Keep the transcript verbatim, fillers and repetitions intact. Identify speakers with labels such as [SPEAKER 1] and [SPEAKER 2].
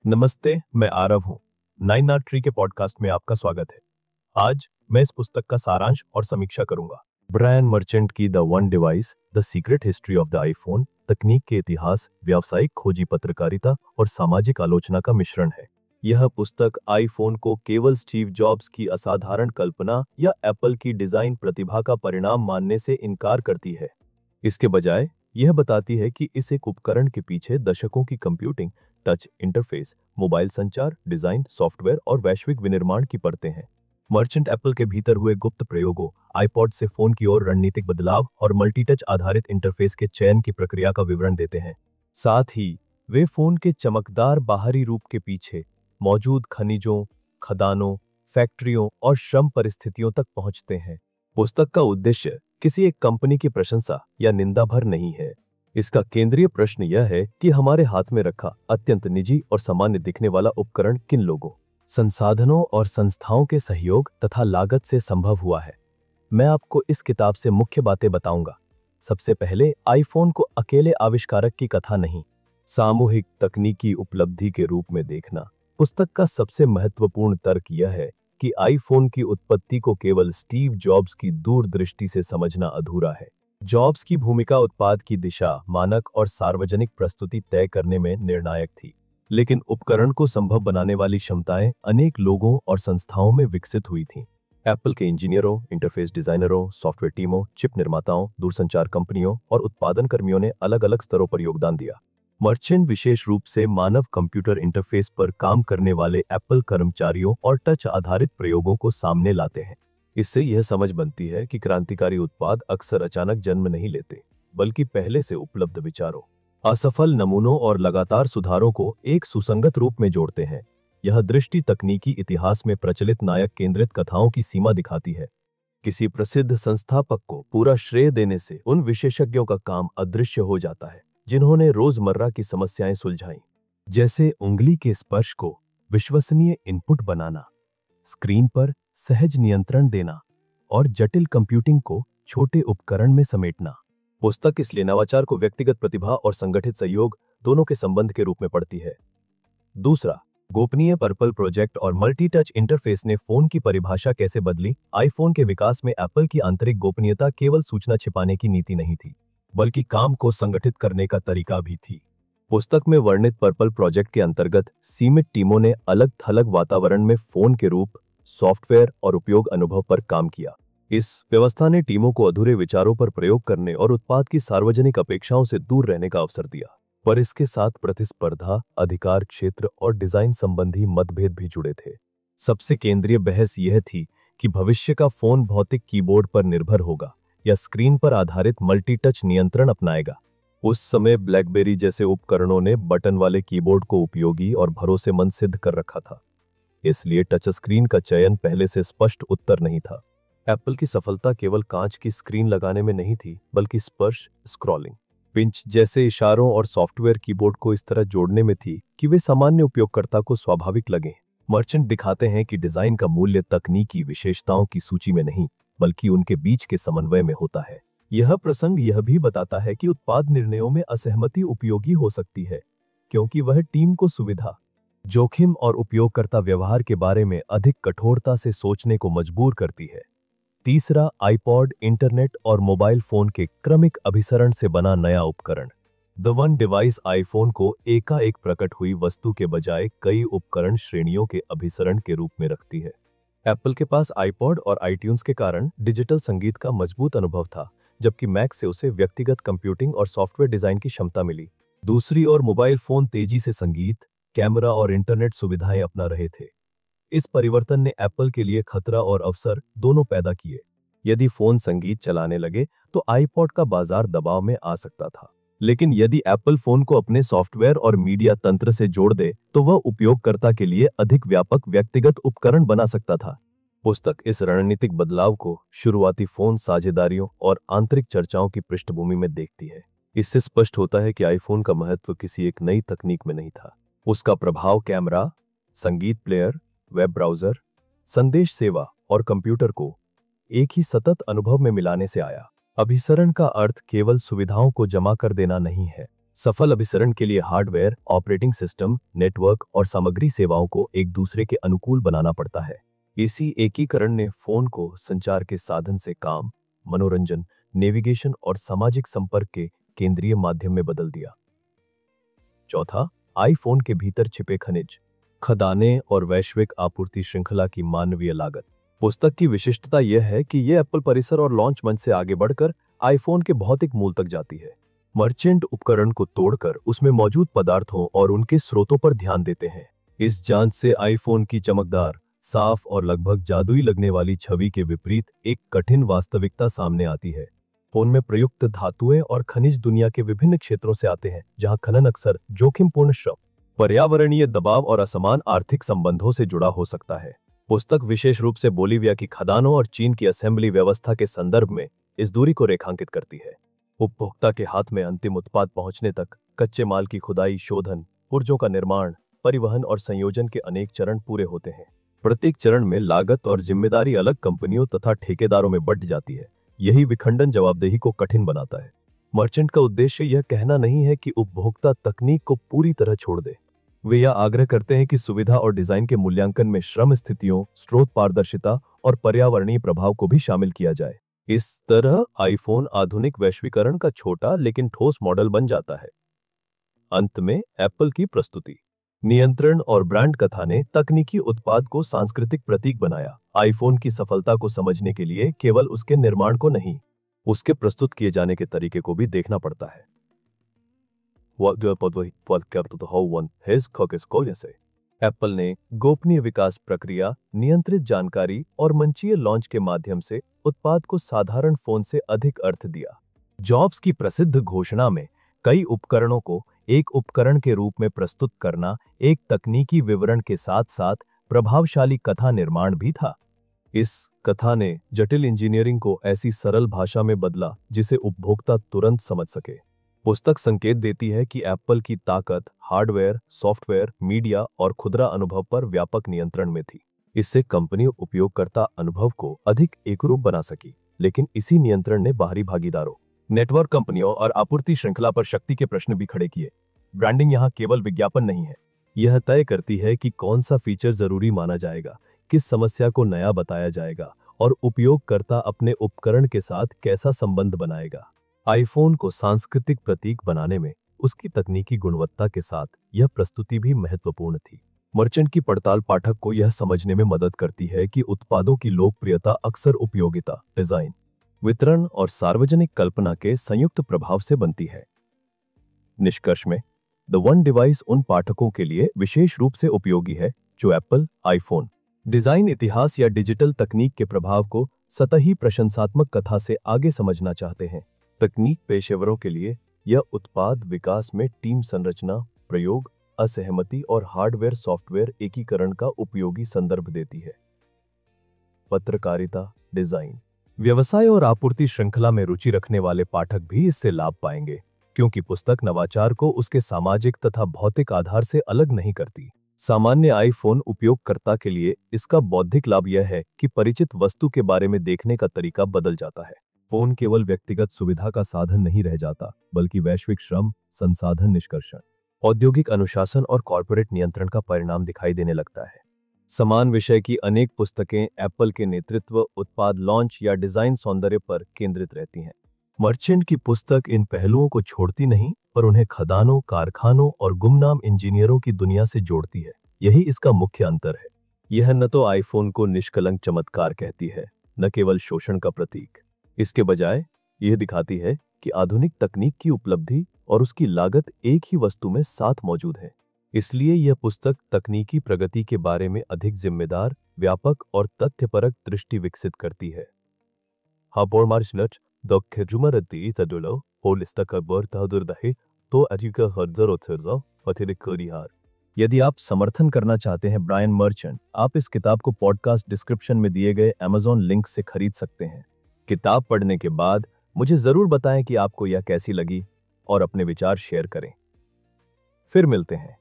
[SPEAKER 1] नमस्ते, मैं आरव हूँ। नाइन आर ट्री के पॉडकास्ट में आपका स्वागत है। आज मैं इस पुस्तक का सारांश और समीक्षा करूंगा। ब्रायन मर्चेंट की the one device the secret history of the iPhone तकनीक के इतिहास, व्यावसायिक खोजी पत्रकारिता और सामाजिक आलोचना का मिश्रण है। यह पुस्तक आईफोन को केवल स्टीव जॉब्स की असाधारण कल्पना या एप्पल की डिजाइन प्रतिभा का परिणाम मानने से इनकार करती है। इसके बजाय यह बताती है कि इस एक उपकरण के पीछे दशकों की कंप्यूटिंग, टच इंटरफेस, मोबाइल संचार, डिजाइन, सॉफ्टवेयर और वैश्विक विनिर्माण की परतें हैं। मर्चेंट एप्पल के भीतर हुए गुप्त प्रयोगों, आईपॉड से फोन की ओर रणनीतिक बदलाव और मल्टीटच आधारित इंटरफेस के चयन की प्रक्रिया का विवरण देते हैं। साथ ही वे फोन के चमकदार बाहरी रूप के पीछे मौजूद खनिजों, खदानों, फैक्ट्रियों और श्रम परिस्थितियों तक पहुंचते हैं। पुस्तक का उद्देश्य किसी एक कंपनी की प्रशंसा या निंदा भर नहीं है। इसका केंद्रीय प्रश्न यह है कि हमारे हाथ में रखा अत्यंत निजी और सामान्य दिखने वाला उपकरण किन लोगों, संसाधनों और संस्थाओं के सहयोग तथा लागत से संभव हुआ है। मैं आपको इस किताब से मुख्य बातें बताऊंगा। सबसे पहले, आईफोन को अकेले आविष्कारक की कथा नहीं, सामूहिक तकनीकी उपलब्धि के रूप में देखना। पुस्तक का सबसे महत्वपूर्ण तर्क यह है कि आईफोन की उत्पत्ति को केवल स्टीव जॉब्स की दूरदृष्टि से समझना अधूरा है। जॉब्स की भूमिका उत्पाद की दिशा, मानक और सार्वजनिक प्रस्तुति तय करने में निर्णायक थी, लेकिन उपकरण को संभव बनाने वाली क्षमताएं अनेक लोगों और संस्थाओं में विकसित हुई थीं। एप्पल के इंजीनियरों, इंटरफेस डिजाइनरों, सॉफ्टवेयर टीमों, चिप निर्माताओं, दूरसंचार कंपनियों और उत्पादन कर्मियों ने अलग अलग स्तरों पर योगदान दिया। मर्चेंट विशेष रूप से मानव कंप्यूटर इंटरफेस पर काम करने वाले एप्पल कर्मचारियों और टच आधारित प्रयोगों को सामने लाते हैं। इससे यह समझ बनती है कि क्रांतिकारी उत्पाद अक्सर अचानक जन्म नहीं लेते, बल्कि पहले से उपलब्ध विचारों, असफल नमूनों और लगातार सुधारों को एक सुसंगत रूप में जोड़ते हैं। यह दृष्टि तकनीकी इतिहास में प्रचलित नायक केंद्रित कथाओं की सीमा दिखाती है। किसी प्रसिद्ध संस्थापक को पूरा श्रेय देने से उन विशेषज्ञों का काम अदृश्य हो जाता है जिन्होंने रोजमर्रा की समस्याएं सुलझाईं, जैसे उंगली के स्पर्श को विश्वसनीय इनपुट बनाना, स्क्रीन पर सहज नियंत्रण देना और जटिल कंप्यूटिंग को छोटे उपकरण में समेटना। पुस्तक इसलिए नवाचार को व्यक्तिगत प्रतिभा और संगठित सहयोग दोनों के संबंध के रूप में पढ़ती है। दूसरा, गोपनीय पर्पल प्रोजेक्ट और मल्टी टच इंटरफेस ने फोन की परिभाषा कैसे बदली। आईफोन के विकास में एप्पल की आंतरिक गोपनीयता केवल सूचना छिपाने की नीति नहीं थी, बल्कि काम को संगठित करने का तरीका भी थी। पुस्तक में वर्णित पर्पल प्रोजेक्ट के अंतर्गत सीमित टीमों ने अलग थलग वातावरण में फोन के रूप, सॉफ्टवेयर और उपयोग अनुभव पर काम किया। इस व्यवस्था ने टीमों को अधूरे विचारों पर प्रयोग करने और उत्पाद की सार्वजनिक अपेक्षाओं से दूर रहने का अवसर दिया, पर इसके साथ प्रतिस्पर्धा, अधिकार क्षेत्र और डिजाइन संबंधी मतभेद भी जुड़े थे। सबसे केंद्रीय बहस यह थी कि भविष्य का फोन भौतिक कीबोर्ड पर निर्भर होगा या स्क्रीन पर आधारित मल्टी टच नियंत्रण अपनाएगा। उस समय ब्लैकबेरी जैसे उपकरणों ने बटन वाले कीबोर्ड को उपयोगी और भरोसेमंद सिद्ध कर रखा था, इसलिए टच स्क्रीन का चयन पहले से स्पष्ट उत्तर नहीं था। एप्पल की सफलता केवल कांच की स्क्रीन लगाने में नहीं थी, बल्कि स्पर्श, स्क्रॉलिंग, पिंच जैसे इशारों और सॉफ्टवेयर कीबोर्ड को इस तरह जोड़ने में थी कि वे सामान्य उपयोगकर्ता को स्वाभाविक लगें। मर्चेंट दिखाते हैं कि डिजाइन का मूल्य तकनीकी विशेषताओं की सूची में नहीं, बल्कि उनके बीच के समन्वय में होता है। यह प्रसंग यह भी बताता है कि उत्पाद निर्णयों में असहमति उपयोगी हो सकती है, क्योंकि वह टीम को सुविधा, जोखिम और उपयोगकर्ता व्यवहार के बारे में अधिक कठोरता से सोचने को मजबूर करती है। तीसरा, आईपॉड, इंटरनेट और मोबाइल फोन के क्रमिक अभिसरण से बना नया उपकरण। द वन डिवाइस आईफोन को एकाएक प्रकट हुई वस्तु के बजाय कई उपकरण श्रेणियों के अभिसरण के रूप में रखती है। एप्पल के पास आईपॉड और आईट्यून्स के कारण डिजिटल संगीत का मजबूत अनुभव था, जबकि मैक से उसे व्यक्तिगत कंप्यूटिंग और सॉफ्टवेयर डिजाइन की क्षमता मिली। दूसरी ओर मोबाइल फोन तेजी से संगीत, कैमरा और इंटरनेट सुविधाएं अपना रहे थे। इस परिवर्तन ने एप्पल के लिए खतरा और अवसर दोनों पैदा किए। यदि फोन संगीत चलाने लगे तो आईपॉड का बाजार दबाव में आ सकता था, लेकिन यदि एप्पल फोन को अपने सॉफ्टवेयर और मीडिया तंत्र से जोड़ दे तो वह उपयोगकर्ता के लिए अधिक व्यापक व्यक्तिगत उपकरण बना सकता था। पुस्तक इस रणनीतिक बदलाव को शुरुआती फोन साझेदारियों और आंतरिक चर्चाओं की पृष्ठभूमि में देखती है। इससे स्पष्ट होता है कि आईफोन का महत्व किसी एक नई तकनीक में नहीं था, उसका प्रभाव कैमरा, संगीत प्लेयर, वेब ब्राउजर, संदेश सेवा और कंप्यूटर को एक ही सतत अनुभव में मिलाने से आया। अभिसरण का अर्थ केवल सुविधाओं को जमा कर देना नहीं है, सफल अभिसरण के लिए हार्डवेयर, ऑपरेटिंग सिस्टम, नेटवर्क और सामग्री सेवाओं को एक दूसरे के अनुकूल बनाना पड़ता है। इसी एकीकरण ने फोन को संचार के साधन से काम, मनोरंजन, नेविगेशन और सामाजिक संपर्क के केंद्रीय माध्यम में बदल दिया। चौथा, आईफोन के भीतर छिपे खनिज, खदानें और वैश्विक आपूर्ति श्रृंखला की मानवीय लागत। पुस्तक की विशिष्टता यह है कि यह एप्पल परिसर और लॉन्च मंच से आगे बढ़कर आईफोन के भौतिक मूल तक जाती है। मर्चेंट उपकरण को तोड़कर उसमें मौजूद पदार्थों और उनके स्रोतों पर ध्यान देते हैं। इस जांच से आईफोन की चमकदार, साफ और लगभग जादुई लगने वाली छवि के विपरीत एक कठिन वास्तविकता सामने आती है। फोन में प्रयुक्त धातुएं और खनिज दुनिया के विभिन्न क्षेत्रों से आते हैं, जहां खनन अक्सर जोखिमपूर्ण श्रम, पर्यावरणीय दबाव और असमान आर्थिक संबंधों से जुड़ा हो सकता है। पुस्तक विशेष रूप से बोलीविया की खदानों और चीन की असेंबली व्यवस्था के संदर्भ में इस दूरी को रेखांकित करती है। उपभोक्ता के हाथ में अंतिम उत्पाद पहुंचने तक कच्चे माल की खुदाई, शोधन, पुर्जों का निर्माण, परिवहन और संयोजन के अनेक चरण पूरे होते हैं। प्रत्येक चरण में लागत और जिम्मेदारी अलग कंपनियों तथा ठेकेदारों में बंट जाती है। यही विखंडन जवाबदेही को कठिन बनाता है। मर्चेंट का उद्देश्य यह कहना नहीं है कि उपभोक्ता तकनीक को पूरी तरह छोड़ दे। वे यह आग्रह करते हैं कि सुविधा और डिजाइन के मूल्यांकन में श्रम स्थितियों, स्रोत पारदर्शिता और पर्यावरणीय प्रभाव को भी शामिल किया जाए। इस तरह आईफोन आधुनिक वैश्वीकरण का छोटा लेकिन ठोस मॉडल बन जाता है। अंत में एप्पल की प्रस्तुति, नियंत्रण और ब्रांड कथा ने तकनीकी उत्पाद को सांस्कृतिक प्रतीक बनाया। आईफोन की सफलता को समझने के लिए केवल उसके निर्माण को नहीं, उसके प्रस्तुत किए जाने के तरीके को भी देखना पड़ता है। एप्पल ने गोपनीय विकास प्रक्रिया, नियंत्रित जानकारी और मंचीय लॉन्च के माध्यम से उत्पाद को साधारण फोन से अधिक अर्थ दिया। जॉब्स की प्रसिद्ध घोषणा में कई उपकरणों को एक उपकरण के रूप में प्रस्तुत करना एक तकनीकी विवरण के साथ साथ प्रभावशाली कथा निर्माण भी था। इस कथा ने जटिल इंजीनियरिंग को ऐसी सरल भाषा में बदला जिसे उपभोक्ता तुरंत समझ सके। पुस्तक संकेत देती है कि एप्पल की ताकत हार्डवेयर, सॉफ्टवेयर, मीडिया और खुदरा अनुभव पर व्यापक नियंत्रण में थी। इससे कंपनी उपयोगकर्ता अनुभव को अधिक एकरूप बना सकी, लेकिन इसी नियंत्रण ने बाहरी भागीदारों, नेटवर्क कंपनियों और आपूर्ति श्रृंखला पर शक्ति के प्रश्न भी खड़े किए। ब्रांडिंग यहाँ केवल विज्ञापन नहीं है, यह तय करती है कि कौन सा फीचर जरूरी माना जाएगा, किस समस्या को नया बताया जाएगा और उपयोगकर्ता अपने उपकरण के साथ कैसा संबंध बनाएगा। आईफोन को सांस्कृतिक प्रतीक बनाने में उसकी तकनीकी गुणवत्ता के साथ यह प्रस्तुति भी महत्वपूर्ण थी। मर्चेंट की पड़ताल पाठक को यह समझने में मदद करती है कि उत्पादों की लोकप्रियता अक्सर उपयोगिता, डिजाइन, वितरण और सार्वजनिक कल्पना के संयुक्त प्रभाव से बनती है। निष्कर्ष में, द वन डिवाइस उन पाठकों के लिए विशेष रूप से उपयोगी है जो एप्पल, आईफोन, डिजाइन इतिहास या डिजिटल तकनीक के प्रभाव को सतही प्रशंसात्मक कथा से आगे समझना चाहते हैं। तकनीक पेशेवरों के लिए यह उत्पाद विकास में टीम संरचना, प्रयोग, असहमति और हार्डवेयर सॉफ्टवेयर एकीकरण का उपयोगी संदर्भ देती है। पत्रकारिता, डिजाइन, व्यवसाय और आपूर्ति श्रृंखला में रुचि रखने वाले पाठक भी इससे लाभ पाएंगे, क्योंकि पुस्तक नवाचार को उसके सामाजिक तथा भौतिक आधार से अलग नहीं करती। सामान्य आईफोन उपयोगकर्ता के लिए इसका बौद्धिक लाभ यह है कि परिचित वस्तु के बारे में देखने का तरीका बदल जाता है। फोन केवल व्यक्तिगत सुविधा का साधन नहीं रह जाता, बल्कि वैश्विक श्रम, संसाधन निष्कर्षण, औद्योगिक अनुशासन और कॉर्पोरेट नियंत्रण का परिणाम दिखाई देने लगता है। समान विषय की अनेक पुस्तकें एप्पल के नेतृत्व, उत्पाद लॉन्च या डिजाइन सौंदर्य पर केंद्रित रहती हैं। मर्चेंट की पुस्तक इन पहलुओं को छोड़ती नहीं, पर उन्हें खदानों, कारखानों और गुमनाम इंजीनियरों की दुनिया से जोड़ती है। यही इसका मुख्य अंतर है। यह न तो आईफोन को निष्कलंक चमत्कार कहती है, न केवल शोषण का प्रतीक। इसके बजाय यह दिखाती है कि आधुनिक तकनीक की उपलब्धि और उसकी लागत एक ही वस्तु में साथ मौजूद है। इसलिए यह पुस्तक तकनीकी प्रगति के बारे में अधिक जिम्मेदार, व्यापक और तथ्यपरक दृष्टि विकसित करती है। यदि आप समर्थन करना चाहते हैं ब्रायन मर्चेंट, आप इस किताब को पॉडकास्ट डिस्क्रिप्शन में दिए गए अमेज़न लिंक से खरीद सकते हैं। किताब पढ़ने के बाद मुझे जरूर बताएं कि आपको यह कैसी लगी और अपने विचार शेयर करें। फिर मिलते हैं।